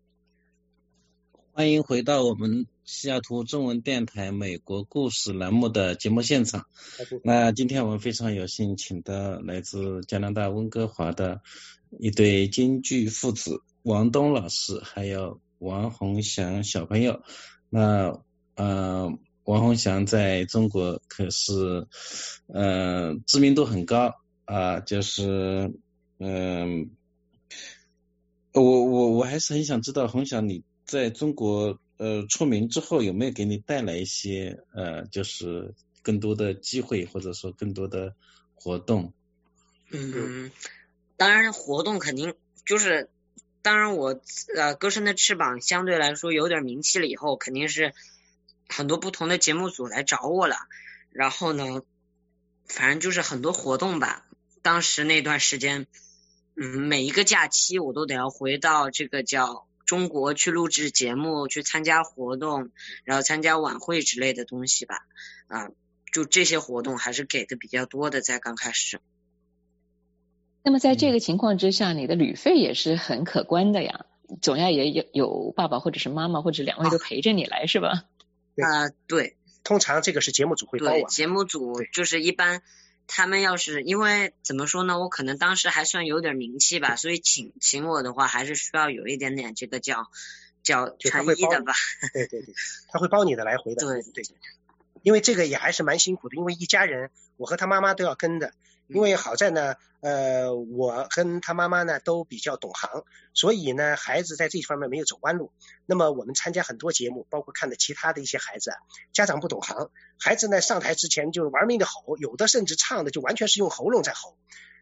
欢迎回到我们西雅图中文电台美国故事栏目的节目现场。那今天我们非常有幸请到来自加拿大温哥华的一对京剧父子，王东老师还有王洪翔小朋友。那呃，王洪翔在中国可是呃知名度很高啊、呃，就是嗯、呃，我我我还是很想知道洪翔你在中国呃出名之后有没有给你带来一些呃就是更多的机会，或者说更多的活动？ 嗯，当然活动肯定就是。当然我呃歌声的翅膀相对来说有点名气了以后，肯定是很多不同的节目组来找我了，然后呢反正就是很多活动吧。当时那段时间嗯每一个假期我都得要回到这个叫中国去录制节目，去参加活动，然后参加晚会之类的东西吧。啊、呃，就这些活动还是给的比较多的，在刚开始。 那么在这个情况之下，你的旅费也是很可观的呀，总要也有有爸爸或者是妈妈或者两位都陪着你来、啊、是吧？ 啊、呃，对， 通常这个是节目组会包啊。 对，节目组就是一般他们要是因为怎么说呢，我可能当时还算有点名气吧，所以请请我的话还是需要有一点点这个叫叫诚意的吧。 对对对，他会包你的来回的。 对对，因为这个也还是蛮辛苦的，因为一家人，我和他妈妈都要跟的。因为好在呢，呃，我跟他妈妈呢都比较懂行，所以呢，孩子在这方面没有走弯路。那么我们参加很多节目，包括看的其他的一些孩子啊，家长不懂行，孩子呢上台之前就玩命的吼，有的甚至唱的就完全是用喉咙在吼。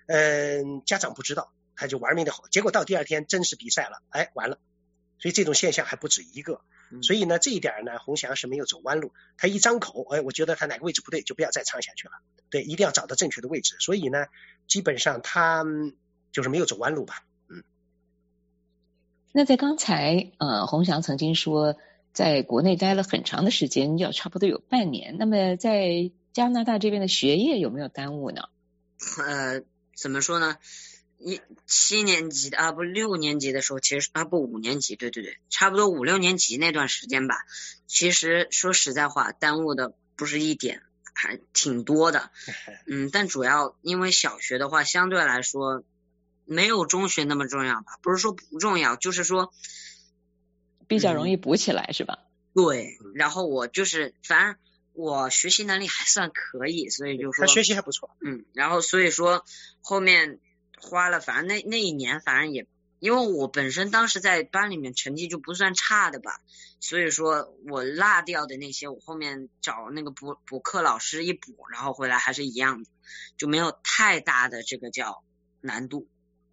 嗯，家长不知道，他就玩命的吼，结果到第二天正式比赛了，哎，完了。所以这种现象还不止一个，所以呢，这一点呢，洪翔是没有走弯路。他一张口，哎，我觉得他哪个位置不对，就不要再唱下去了。对，一定要找到正确的位置。所以呢，基本上他就是没有走弯路吧。嗯。 那在刚才，呃，洪翔曾经说，在国内待了很长的时间，要差不多有半年。那么在加拿大这边的学业有没有耽误呢？ 呃，怎么说呢？一七年级的啊不六年级的时候，其实啊不五年级，对对对，差不多五六年级那段时间吧。其实说实在话，耽误的不是一点，还挺多的。嗯，但主要因为小学的话，相对来说没有中学那么重要吧，不是说不重要，就是说比较容易补起来，嗯，是吧？ 对，然后我就是反正我学习能力还算可以，所以就说他学习还不错。 嗯，然后所以说后面花了，反正那那一年反正也，因为我本身当时在班里面成绩就不算差的吧，所以说我落掉的那些，我后面找那个补补课老师一补，然后回来还是一样的，就没有太大的这个叫难度。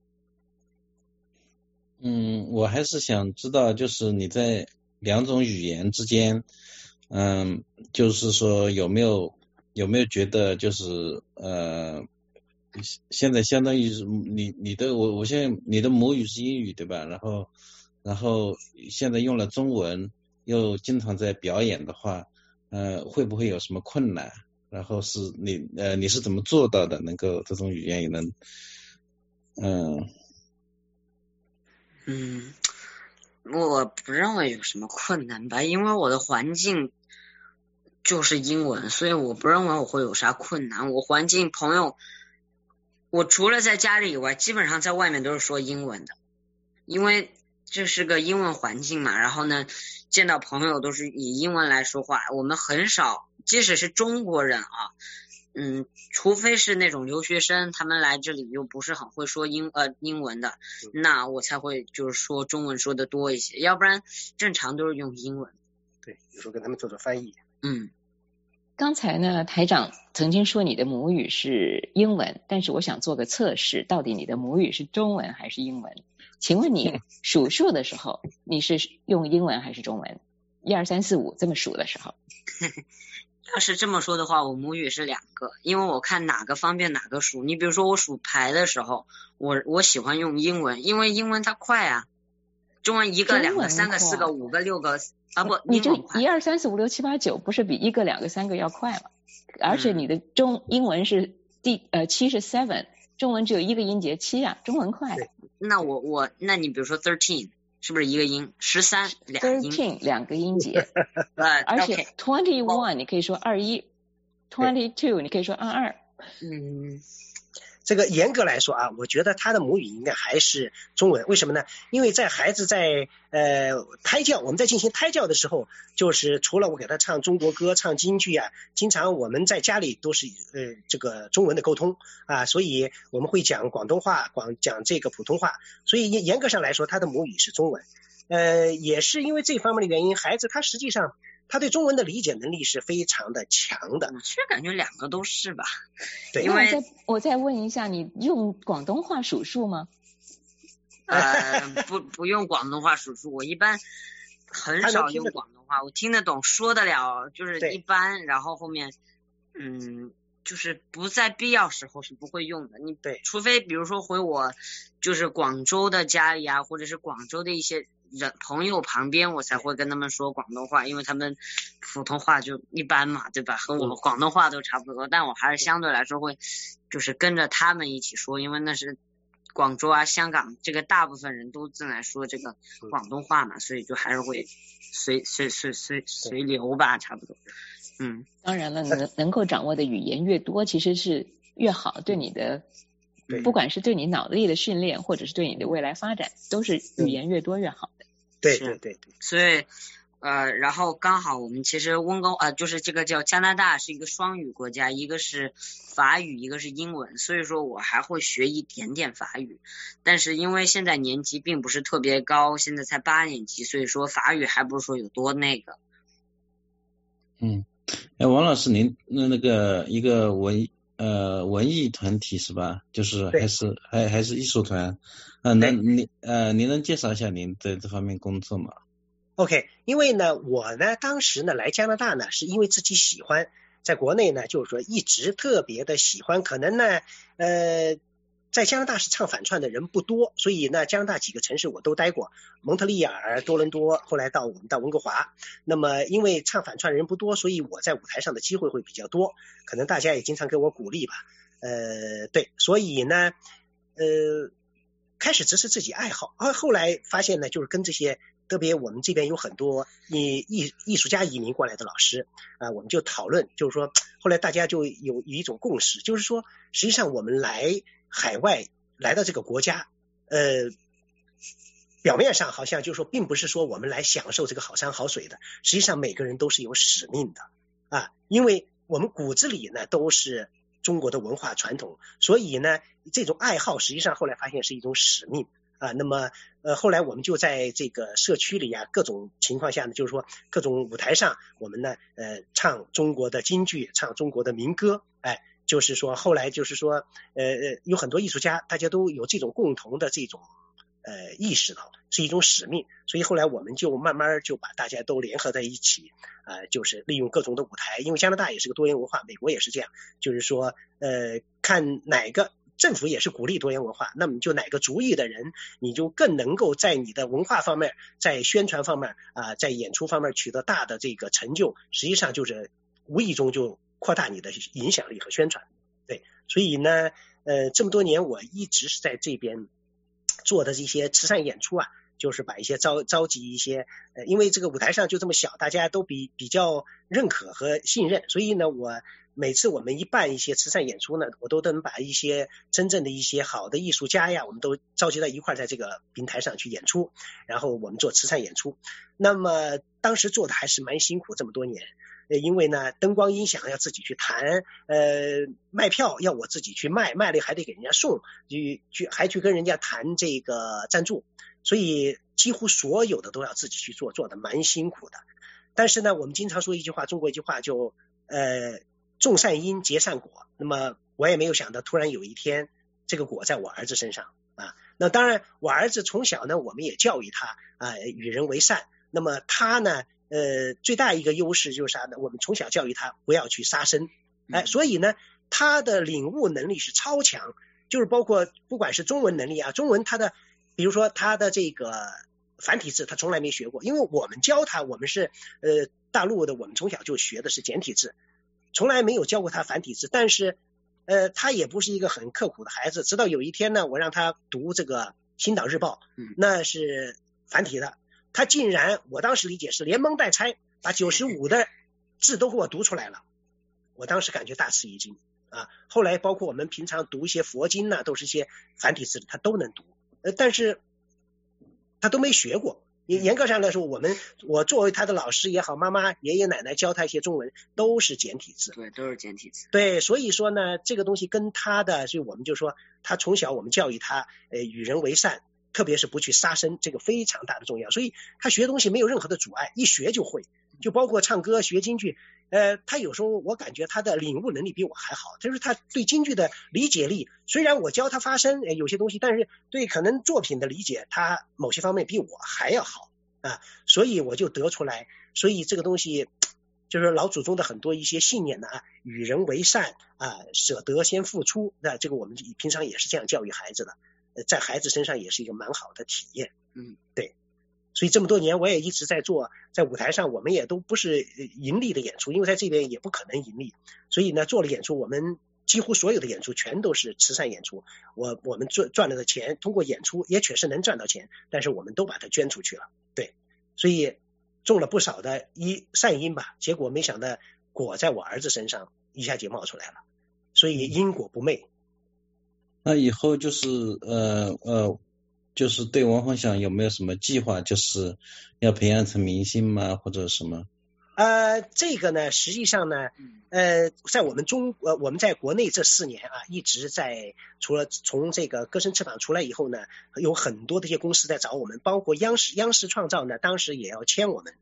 嗯，我还是想知道，就是你在两种语言之间，嗯，就是说有没有有没有觉得就是呃。现在相当于是你你的我我现在你的母语是英语对吧？然后然后现在用了中文，又经常在表演的话，呃，会不会有什么困难？然后是你呃你是怎么做到的？能够这种语言也能，嗯嗯，我不认为有什么困难吧，因为我的环境就是英文，所以我不认为我会有啥困难。我环境朋友。我除了在家里以外，基本上在外面都是说英文的，因为这是个英文环境嘛。然后呢，见到朋友都是以英文来说话，我们很少，即使是中国人啊，嗯，除非是那种留学生，他们来这里又不是很会说英呃英文的，那我才会就是说中文说的多一些，要不然正常都是用英文。 对，有时候跟他们做做翻译。 嗯。 刚才呢，台长曾经说你的母语是英文，但是我想做个测试，到底你的母语是中文还是英文？请问你数数的时候，你是用英文还是中文？一二三四五这么数的时候？ 要是这么说的话，我母语是两个，因为我看哪个方便哪个数。你比如说我数牌的时候，我我喜欢用英文，因为英文它快啊。中文一个、两个、三个、四个、五个、六个啊不， 你这一二三四五六七八九不是比一个、两个、三个要快吗？而且你的中英文是第呃七是 seven， 中文只有一个音节七啊，中文快。 那我我那你比如说 thirteen 是不是一个音？十三两音。 thirteen 两个音节。 呃， 而且 twenty one 你可以说二一 ，twenty two 你可以说二二。 嗯。 这个严格来说啊，我觉得他的母语应该还是中文。为什么呢？因为在孩子在呃胎教，我们在进行胎教的时候，就是除了我给他唱中国歌、唱京剧啊，经常我们在家里都是呃这个中文的沟通啊，所以我们会讲广东话，广讲这个普通话，所以严格上来说，他的母语是中文。呃，也是因为这方面的原因，孩子他实际上他对中文的理解能力是非常的强的。 我其实感觉两个都是吧。 对， 因为我再我再问一下，你用广东话数数吗？ 呃，不不用广东话数数，我一般很少用广东话，我听得懂，说得了，就是一般，然后后面嗯，就是不在必要时候是不会用的。你对， 除非比如说回我就是广州的家里啊，或者是广州的一些人朋友旁边，我才会跟他们说广东话，因为他们普通话就一般嘛，对吧？和我们广东话都差不多，但我还是相对来说会就是跟着他们一起说，因为那是广州啊、香港这个大部分人都正在说这个广东话嘛，所以就还是会随随随随随流吧，差不多。嗯， 当然了，能能够掌握的语言越多，其实是越好，对你的。不管是对你脑力的训练，或者是对你的未来发展，都是语言越多越好的。 对对对对。 所以呃，然后刚好我们其实温哥呃，就是这个叫加拿大是一个双语国家，一个是法语，一个是英文，所以说我还会学一点点法语，但是因为现在年级并不是特别高，现在才八年级，所以说法语还不是说有多那个。 嗯，哎，王老师，您那那个一个文呃文艺团体是吧？就是还是还还是艺术团？啊，能你呃您能介绍一下您在这方面工作吗 ？OK， 因为呢，我呢当时呢来加拿大呢，是因为自己喜欢，在国内呢就是说一直特别的喜欢，可能呢呃。在加拿大是唱反串的人不多，所以呢，加拿大几个城市我都待过，蒙特利尔、多伦多，后来到我们到温哥华。那么因为唱反串的人不多，所以我在舞台上的机会会比较多，可能大家也经常给我鼓励吧。呃，对，所以呢，呃，开始只是自己爱好，啊，后来发现呢，就是跟这些特别我们这边有很多艺艺艺术家移民过来的老师啊、呃，我们就讨论，就是说，后来大家就有有一种共识，就是说，实际上我们来海外来到这个国家，呃，表面上好像就是说，并不是说我们来享受这个好山好水的，实际上每个人都是有使命的啊，因为我们骨子里呢都是中国的文化传统，所以呢，这种爱好实际上后来发现是一种使命啊。那么呃，后来我们就在这个社区里啊，各种情况下呢，就是说各种舞台上，我们呢呃唱中国的京剧，唱中国的民歌，哎。就是说，后来就是说，呃呃，有很多艺术家，大家都有这种共同的这种呃意识到是一种使命，所以后来我们就慢慢就把大家都联合在一起，呃，就是利用各种的舞台，因为加拿大也是个多元文化，美国也是这样，就是说，呃，看哪个政府也是鼓励多元文化，那么就哪个族裔的人，你就更能够在你的文化方面，在宣传方面啊、呃，在演出方面取得大的这个成就，实际上就是无意中就扩大你的影响力和宣传，对，所以呢，呃，这么多年我一直是在这边做的这些慈善演出啊，就是把一些召召集一些，呃，因为这个舞台上就这么小，大家都比比较认可和信任，所以呢，我每次我们一办一些慈善演出呢，我都能把一些真正的一些好的艺术家呀，我们都召集到一块，在这个平台上去演出，然后我们做慈善演出。那么当时做的还是蛮辛苦，这么多年。呃，因为呢，灯光音响要自己去谈，呃，卖票要我自己去卖，卖了还得给人家送，去去还去跟人家谈这个赞助，所以几乎所有的都要自己去做，做的蛮辛苦的。但是呢，我们经常说一句话，中国一句话就呃种善因结善果。那么我也没有想到，突然有一天这个果在我儿子身上啊。那当然，我儿子从小呢，我们也教育他啊、呃，与人为善。那么他呢？呃，最大一个优势就是啥呢？我们从小教育他不要去杀生，哎，所以呢，他的领悟能力是超强，就是包括不管是中文能力啊，中文他的，比如说他的这个繁体字，他从来没学过，因为我们教他，我们是呃大陆的，我们从小就学的是简体字，从来没有教过他繁体字，但是呃，他也不是一个很刻苦的孩子，直到有一天呢，我让他读这个《星岛日报》，那是繁体的。他竟然，我当时理解是连蒙带猜，把九十五的字都给我读出来了。我当时感觉大吃一惊啊！后来包括我们平常读一些佛经呢、啊，都是一些繁体字，他都能读。呃，但是他都没学过。严格上来说，我们我作为他的老师也好，妈妈、爷爷奶奶教他一些中文都是简体字。 对，都是简体字。 对，所以说呢，这个东西跟他的，所以我们就说，他从小我们教育他，呃，与人为善。特别是不去杀生，这个非常大的重要，所以他学东西没有任何的阻碍，一学就会，就包括唱歌、学京剧，呃，他有时候我感觉他的领悟能力比我还好，就是他对京剧的理解力，虽然我教他发声，呃，有些东西，但是对可能作品的理解，他某些方面比我还要好啊，所以我就得出来，所以这个东西就是老祖宗的很多一些信念呢，啊，与人为善啊，舍得先付出，那这个我们平常也是这样教育孩子的。在孩子身上也是一个蛮好的体验， 嗯， 对，所以这么多年我也一直在做，在舞台上我们也都不是盈利的演出，因为在这边也不可能盈利，所以呢做了演出，我们几乎所有的演出全都是慈善演出，我我们赚赚了的钱，通过演出也确实能赚到钱，但是我们都把它捐出去了，对，所以种了不少的一善因吧，结果没想到果在我儿子身上一下就冒出来了，所以因果不昧。 那以后就是呃呃，就是对王宏想有没有什么计划？就是要培养成明星吗？或者什么？ 呃，这个呢，实际上呢，呃，在我们中呃我们在国内这四年啊，一直在除了从这个歌声翅膀出来以后呢，有很多的一些公司在找我们，包括央视央视创造呢，当时也要签我们。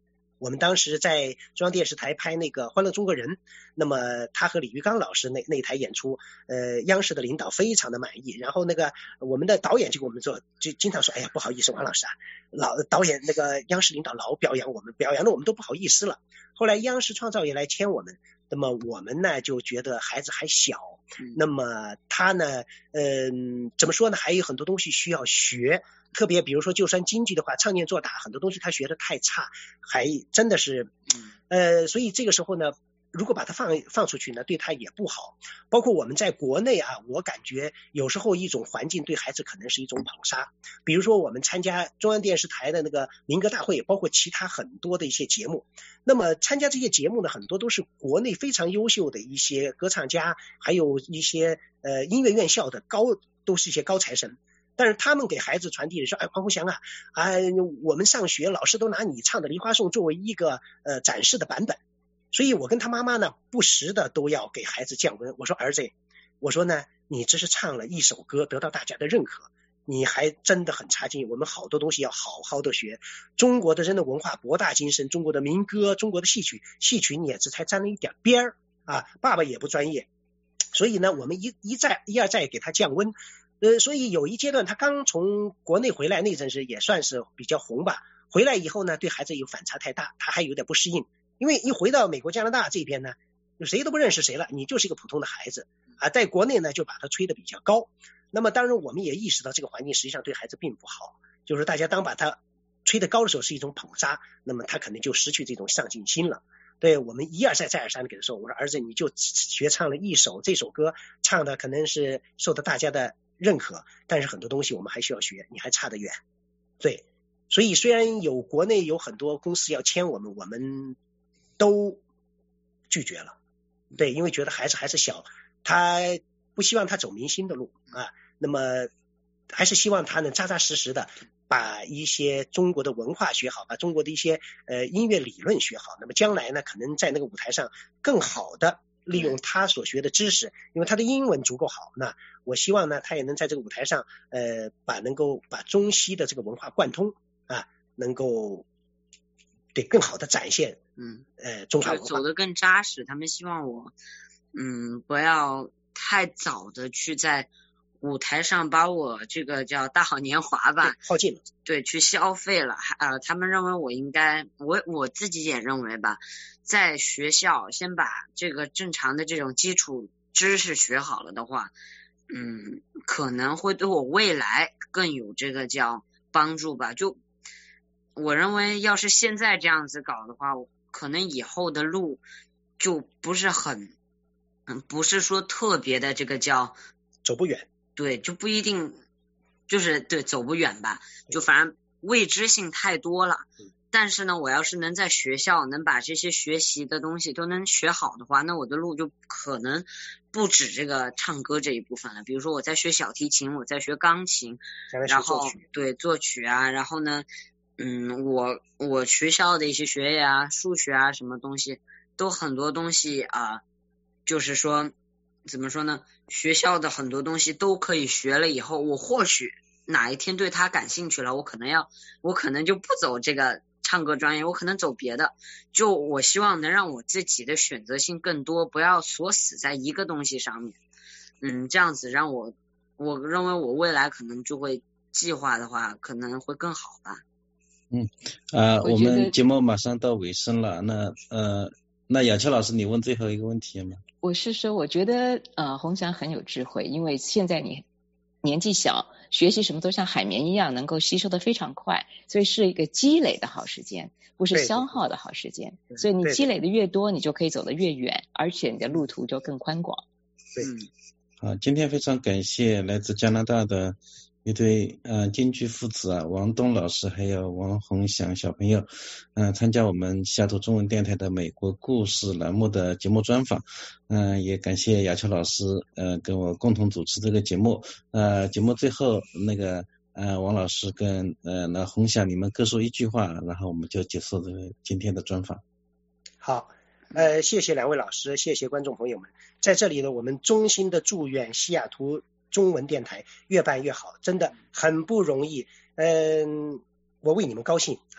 我们当时在中央电视台拍那个《欢乐中国人》，那么他和李玉刚老师那那台演出，呃，央视的领导非常的满意，然后那个我们的导演就跟我们说，就经常说，哎呀，不好意思，王老师啊，老导演那个央视领导老表扬我们，表扬的我们都不好意思了。后来央视创造也来签我们，那么我们呢就觉得孩子还小，那么他呢，嗯、呃，怎么说呢，还有很多东西需要学。特别比如说就算京剧的话，唱念做打很多东西他学的太差，还真的是呃所以这个时候呢，如果把他放放出去呢，对他也不好。包括我们在国内啊，我感觉有时候一种环境对孩子可能是一种捧杀。比如说我们参加中央电视台的那个民歌大会，包括其他很多的一些节目，那么参加这些节目呢，很多都是国内非常优秀的一些歌唱家，还有一些呃音乐院校的高，都是一些高材生。但是他们给孩子传递的说，哎，黄宏翔啊，啊，我们上学老师都拿你唱的《梨花颂》作为一个呃展示的版本，所以我跟他妈妈呢，不时的都要给孩子降温。我说儿子，我说呢，你只是唱了一首歌，得到大家的认可，你还真的很差劲。我们好多东西要好好的学。中国的人的文化博大精深，中国的民歌，中国的戏曲，戏曲你也只才沾了一点边儿啊，爸爸也不专业，所以呢，我们一一再一而再给他降温。呃，所以有一阶段他刚从国内回来那阵时也算是比较红吧，回来以后呢，对孩子有反差太大，他还有点不适应，因为一回到美国加拿大这边呢，就谁都不认识谁了，你就是一个普通的孩子啊，在国内呢就把他吹得比较高。那么当然我们也意识到这个环境实际上对孩子并不好，就是大家当把他吹得高的时候是一种捧杀，那么他可能就失去这种上进心了。对，我们一而再再而三的给他说，我说儿子，你就学唱了一首，这首歌唱的可能是受到大家的认可，但是很多东西我们还需要学，你还差得远。对，所以虽然有国内有很多公司要签我们，我们都拒绝了。对，因为觉得孩子还是小，他不希望他走明星的路啊，那么还是希望他能扎扎实实的把一些中国的文化学好，把中国的一些呃音乐理论学好，那么将来呢，可能在那个舞台上更好的利用他所学的知识，因为他的英文足够好，那我希望呢，他也能在这个舞台上，呃，把能够把中西的这个文化贯通啊，能够对更好的展现， 嗯， 呃，中华文化， 走得更扎实。他们希望我，嗯，不要太早的去在舞台上把我这个叫大好年华吧， 耗尽了， 对，去消费了。呃，他们认为我应该，我我自己也认为吧，在学校先把这个正常的这种基础知识学好了的话，嗯，可能会对我未来更有这个叫帮助吧。就我认为，要是现在这样子搞的话，可能以后的路就不是很，嗯，不是说特别的这个叫走不远。 对，就不一定，就是对走不远吧，就反正未知性太多了。但是呢，我要是能在学校能把这些学习的东西都能学好的话，那我的路就可能不止这个唱歌这一部分了。比如说我在学小提琴，我在学钢琴，然后对作曲啊，然后呢，嗯，我我学校的一些学业啊，数学啊，什么东西都很多东西啊，就是说怎么说呢？学校的很多东西都可以学了以后，我或许哪一天对他感兴趣了，我可能要，我可能就不走这个唱歌专业，我可能走别的。就我希望能让我自己的选择性更多，不要锁死在一个东西上面。嗯，这样子让我，我认为我未来可能就会计划的话，可能会更好吧。 嗯啊、呃，我们节目马上到尾声了，那呃，那雅乔老师，你问最后一个问题吗？ 我是说，我觉得呃，宏翔很有智慧，因为现在你年纪小，学习什么都像海绵一样，能够吸收的非常快，所以是一个积累的好时间，不是消耗的好时间。所以你积累的越多，你就可以走得越远，而且你的路途就更宽广。 对， 嗯，好，今天非常感谢来自加拿大的一对呃京剧父子啊，王东老师还有王宏翔小朋友，嗯、呃，参加我们西雅图中文电台的美国故事栏目的节目专访，嗯、呃，也感谢雅乔老师呃跟我共同主持这个节目，呃，节目最后那个呃王老师跟呃那宏翔你们各说一句话，然后我们就结束这个今天的专访。 好。呃，谢谢两位老师，谢谢观众朋友们，在这里呢，我们衷心的祝愿西雅图中文电台越办越好，真的很不容易。嗯、呃，我为你们高兴啊，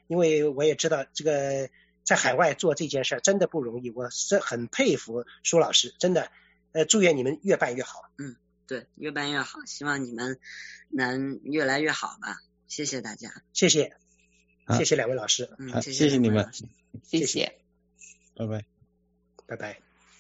因为我也知道这个在海外做这件事真的不容易，我是很佩服舒老师，真的，呃，祝愿你们越办越好。 嗯，对，越办越好，希望你们能越来越好吧。谢谢大家， 谢谢，谢谢两位老师， 嗯， 谢谢你们， 谢谢， 拜拜， 拜拜。